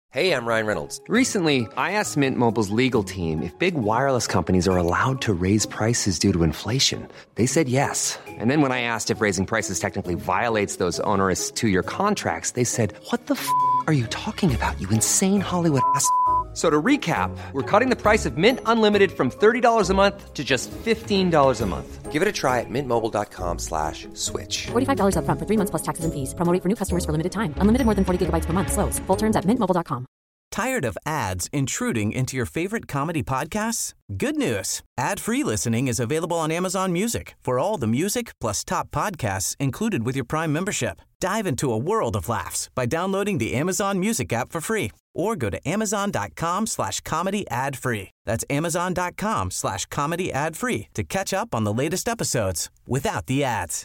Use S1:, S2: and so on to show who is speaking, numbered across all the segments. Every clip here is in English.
S1: Hey, I'm Ryan Reynolds.
S2: Recently, I asked Mint Mobile's legal team if big wireless companies are allowed to raise prices due to inflation. They said yes. And then when I asked if raising prices technically violates those onerous two-year contracts, they said, "What the f*** are you talking about, you insane Hollywood ass?" So to recap, we're cutting the price of Mint Unlimited from $30 a month to just $15 a month.
S1: Give it a try at mintmobile.com/switch.
S3: $45 up front for 3 months plus taxes and fees. Promo rate for new customers for limited time. Unlimited more than 40 gigabytes per month. Slows full terms at mintmobile.com.
S4: Tired of ads intruding into your favorite comedy podcasts? Good news. Ad-free listening is available on Amazon Music for all the music plus top podcasts included with your Prime membership. Dive into a world of laughs by downloading the Amazon Music app for free or go to amazon.com/comedy ad-free. That's amazon.com/comedy ad-free to catch up on the latest episodes without the ads.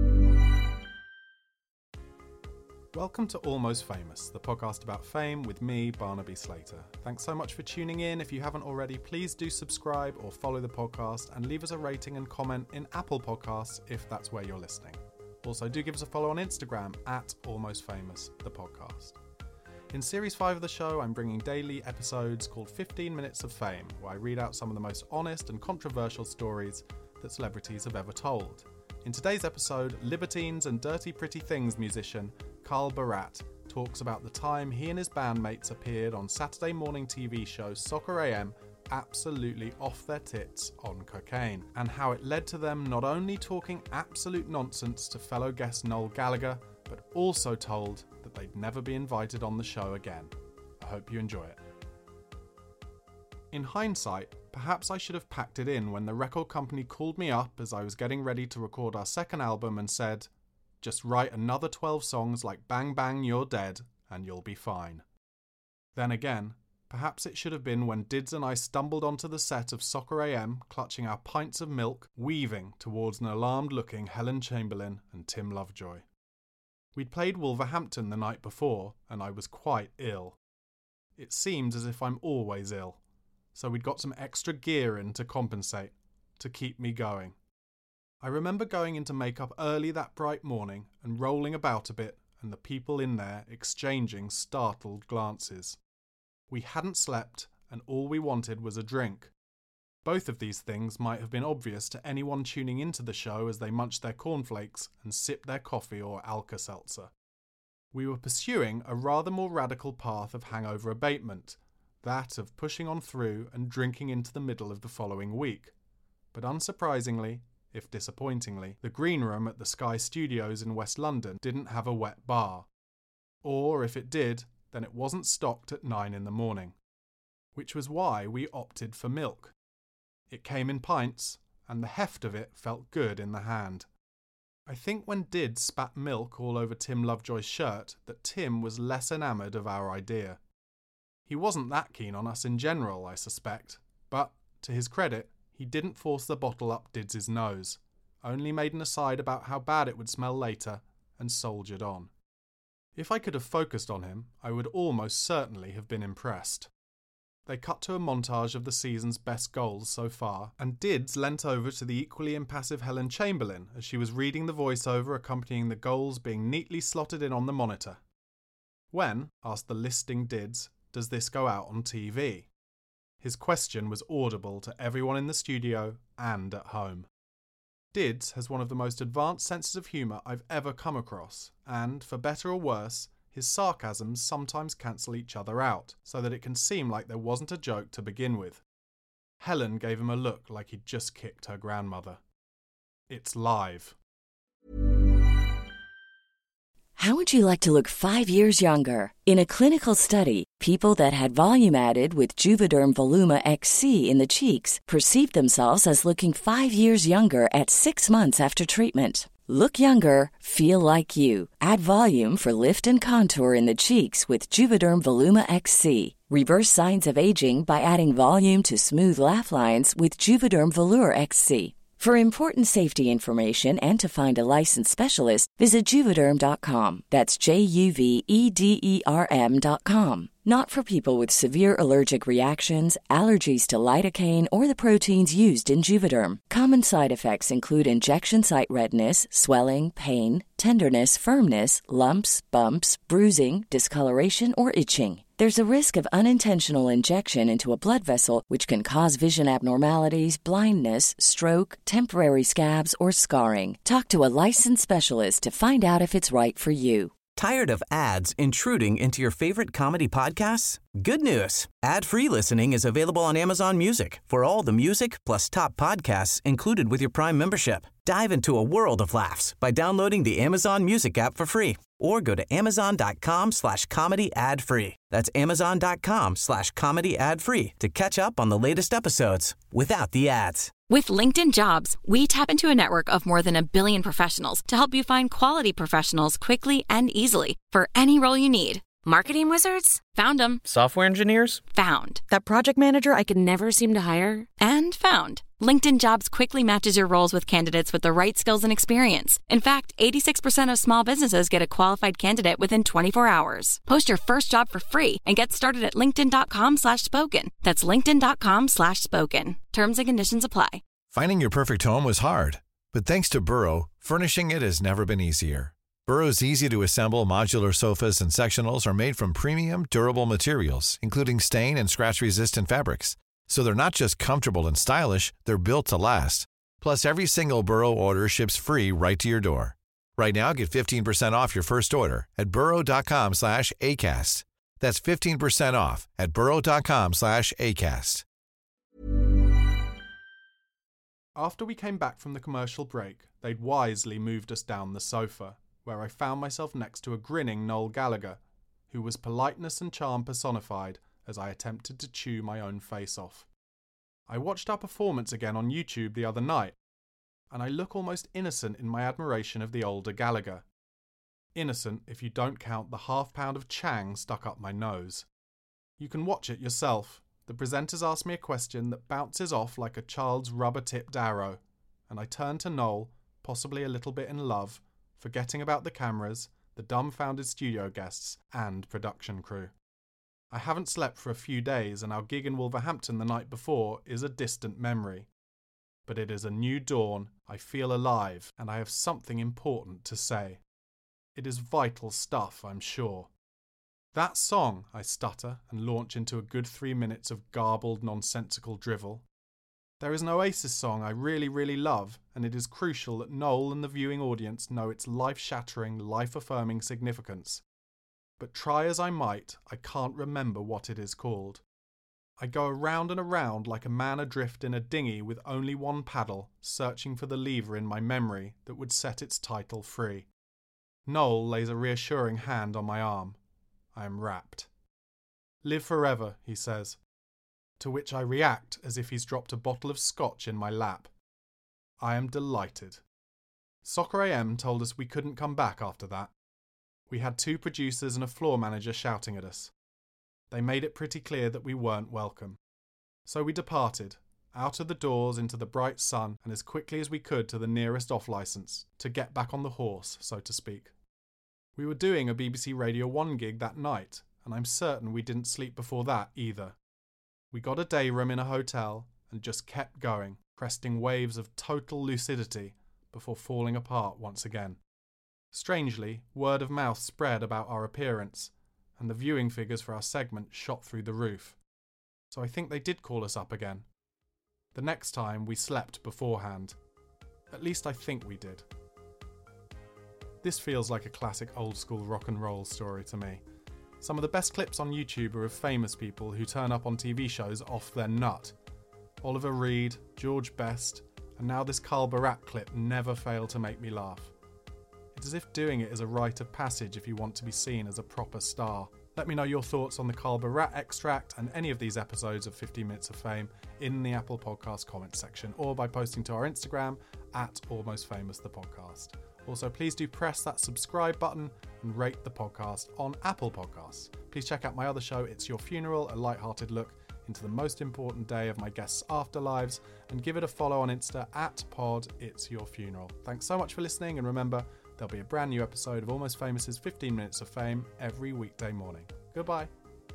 S5: Welcome to Almost Famous, the podcast about fame with me, Barnaby Slater. Thanks so much for tuning in. If you haven't already, please do subscribe or follow the podcast and leave us a rating and comment in Apple Podcasts if that's where you're listening. Also, do give us a follow on Instagram at Almost Famous, the podcast. In Series 5 of the show, I'm bringing daily episodes called 15 Minutes of Fame, where I read out some of the most honest and controversial stories that celebrities have ever told. In today's episode, Libertines and Dirty Pretty Things musician Carl Barat talks about the time he and his bandmates appeared on Saturday morning TV show Soccer AM absolutely off their tits on cocaine, and how it led to them not only talking absolute nonsense to fellow guest Noel Gallagher, but also told that they'd never be invited on the show again. I hope you enjoy it. In hindsight, perhaps I should have packed it in when the record company called me up as I was getting ready to record our second album and said, "Just write another 12 songs like Bang Bang You're Dead and you'll be fine." Then again, perhaps it should have been when Dids and I stumbled onto the set of Soccer AM, clutching our pints of milk, weaving towards an alarmed-looking Helen Chamberlain and Tim Lovejoy. We'd played Wolverhampton the night before, and I was quite ill. It seemed as if I'm always ill, so we'd got some extra gear in to compensate, to keep me going. I remember going into makeup early that bright morning and rolling about a bit, and the people in there exchanging startled glances. We hadn't slept, and all we wanted was a drink. Both of these things might have been obvious to anyone tuning into the show as they munched their cornflakes and sipped their coffee or Alka-Seltzer. We were pursuing a rather more radical path of hangover abatement, that of pushing on through and drinking into the middle of the following week. But unsurprisingly, if disappointingly, the green room at the Sky Studios in West London didn't have a wet bar. Or if it did, then it wasn't stocked at 9 in the morning. Which was why we opted for milk. It came in pints, and the heft of it felt good in the hand. I think when Did spat milk all over Tim Lovejoy's shirt that Tim was less enamoured of our idea. He wasn't that keen on us in general, I suspect, but, to his credit, he didn't force the bottle up Dids' nose, only made an aside about how bad it would smell later, and soldiered on. If I could have focused on him, I would almost certainly have been impressed. They cut to a montage of the season's best goals so far, and Dids leant over to the equally impassive Helen Chamberlain as she was reading the voiceover accompanying the goals being neatly slotted in on the monitor. "When," asked the listing Dids, "does this go out on TV?" His question was audible to everyone in the studio and at home. Dids has one of the most advanced senses of humour I've ever come across, and, for better or worse, his sarcasms sometimes cancel each other out, so that it can seem like there wasn't a joke to begin with. Helen gave him a look like he'd just kicked her grandmother. It's live.
S6: How would you like to look 5 years younger? In a clinical study, people that had volume added with Juvederm Voluma XC in the cheeks perceived themselves as looking 5 years younger at 6 months after treatment. Look younger, feel like you. Add volume for lift and contour in the cheeks with Juvederm Voluma XC. Reverse signs of aging by adding volume to smooth laugh lines with Juvederm Volure XC. For important safety information and to find a licensed specialist, visit Juvederm.com. That's JUVEDERM.com. Not for people with severe allergic reactions, allergies to lidocaine, or the proteins used in Juvederm. Common side effects include injection site redness, swelling, pain, tenderness, firmness, lumps, bumps, bruising, discoloration, or itching. There's a risk of unintentional injection into a blood vessel, which can cause vision abnormalities, blindness, stroke, temporary scabs, or scarring. Talk to a licensed specialist to find out if it's right for you.
S4: Tired of ads intruding into your favorite comedy podcasts? Good news. Ad-free listening is available on Amazon Music for all the music plus top podcasts included with your Prime membership. Dive into a world of laughs by downloading the Amazon Music app for free or go to amazon.com/comedy ad-free. That's amazon.com/comedy ad-free to catch up on the latest episodes without the ads.
S7: With LinkedIn Jobs, we tap into a network of more than 1 billion professionals to help you find quality professionals quickly and easily for any role you need. Marketing wizards? Found them.
S8: Software engineers?
S7: Found.
S3: That project manager I could never seem to hire?
S7: And found. LinkedIn Jobs quickly matches your roles with candidates with the right skills and experience. In fact, 86% of small businesses get a qualified candidate within 24 hours. Post your first job for free and get started at linkedin.com/spoken. That's linkedin.com/spoken. Terms and conditions apply.
S9: Finding your perfect home was hard, but thanks to Burrow, furnishing it has never been easier. Burrow's easy-to-assemble modular sofas and sectionals are made from premium, durable materials, including stain and scratch-resistant fabrics. So they're not just comfortable and stylish, they're built to last. Plus, every single Burrow order ships free right to your door. Right now, get 15% off your first order at burrow.com/ACAST. That's 15% off at burrow.com/ACAST.
S5: After we came back from the commercial break, they'd wisely moved us down the sofa, where I found myself next to a grinning Noel Gallagher, who was politeness and charm personified as I attempted to chew my own face off. I watched our performance again on YouTube the other night, and I look almost innocent in my admiration of the older Gallagher. Innocent if you don't count the half-pound of Chang stuck up my nose. You can watch it yourself. The presenters ask me a question that bounces off like a child's rubber-tipped arrow, and I turn to Noel, possibly a little bit in love, forgetting about the cameras, the dumbfounded studio guests, and production crew. I haven't slept for a few days, and our gig in Wolverhampton the night before is a distant memory. But it is a new dawn, I feel alive, and I have something important to say. It is vital stuff, I'm sure. That song, I stutter and launch into a good 3 minutes of garbled, nonsensical drivel. There is an Oasis song I really, really love, and it is crucial that Noel and the viewing audience know its life-shattering, life-affirming significance. But try as I might, I can't remember what it is called. I go around and around like a man adrift in a dinghy with only one paddle, searching for the lever in my memory that would set its title free. Noel lays a reassuring hand on my arm. I am rapt. "Live forever," he says, to which I react as if he's dropped a bottle of scotch in my lap. I am delighted. Soccer AM told us we couldn't come back after that. We had 2 producers and a floor manager shouting at us. They made it pretty clear that we weren't welcome. So we departed, out of the doors into the bright sun and as quickly as we could to the nearest off-licence, to get back on the horse, so to speak. We were doing a BBC Radio 1 gig that night, and I'm certain we didn't sleep before that either. We got a day room in a hotel and just kept going, cresting waves of total lucidity before falling apart once again. Strangely, word of mouth spread about our appearance, and the viewing figures for our segment shot through the roof. So I think they did call us up again. The next time we slept beforehand. At least I think we did. This feels like a classic old-school rock and roll story to me. Some of the best clips on YouTube are of famous people who turn up on TV shows off their nut. Oliver Reed, George Best, and now this Carl Barat clip never fail to make me laugh. It's as if doing it is a rite of passage if you want to be seen as a proper star. Let me know your thoughts on the Carl Barat extract and any of these episodes of 15 Minutes of Fame in the Apple Podcast comments section or by posting to our Instagram @AlmostFamousThePodcast. Also, please do press that subscribe button and rate the podcast on Apple Podcasts. Please check out my other show, It's Your Funeral, a light-hearted look into the most important day of my guests' afterlives, and give it a follow on Insta @PodIt'sYourFuneral. Thanks so much for listening, and remember, there'll be a brand new episode of Almost Famous's 15 Minutes of Fame every weekday morning. Goodbye.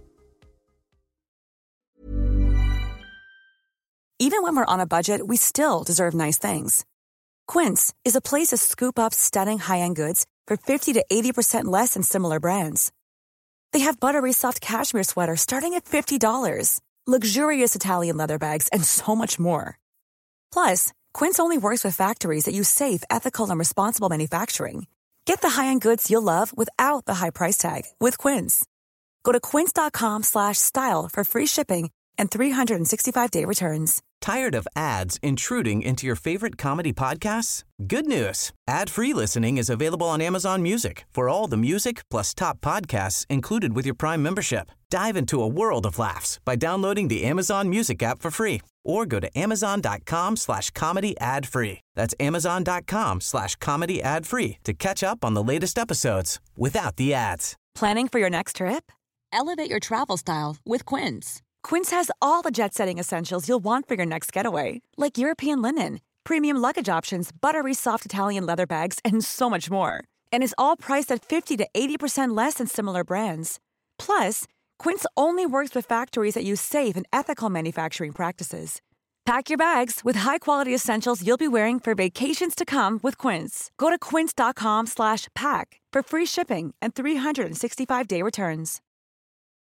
S10: Even when we're on a budget, we still deserve nice things. Quince is a place to scoop up stunning high-end goods for 50 to 80% less than similar brands. They have buttery soft cashmere sweaters starting at $50, luxurious Italian leather bags, and so much more. Plus, Quince only works with factories that use safe, ethical, and responsible manufacturing. Get the high-end goods you'll love without the high price tag with Quince. Go to quince.com/style for free shipping and 365-day returns.
S4: Tired of ads intruding into your favorite comedy podcasts? Good news. Ad-free listening is available on Amazon Music for all the music plus top podcasts included with your Prime membership. Dive into a world of laughs by downloading the Amazon Music app for free or go to amazon.com/comedy ad-free. That's amazon.com/comedy ad-free to catch up on the latest episodes without the ads.
S10: Planning for your next trip?
S6: Elevate your travel style with Quince.
S10: Quince has all the jet-setting essentials you'll want for your next getaway, like European linen, premium luggage options, buttery soft Italian leather bags, and so much more. And is all priced at 50 to 80% less than similar brands. Plus, Quince only works with factories that use safe and ethical manufacturing practices. Pack your bags with high-quality essentials you'll be wearing for vacations to come with Quince. Go to quince.com/pack for free shipping and 365-day returns.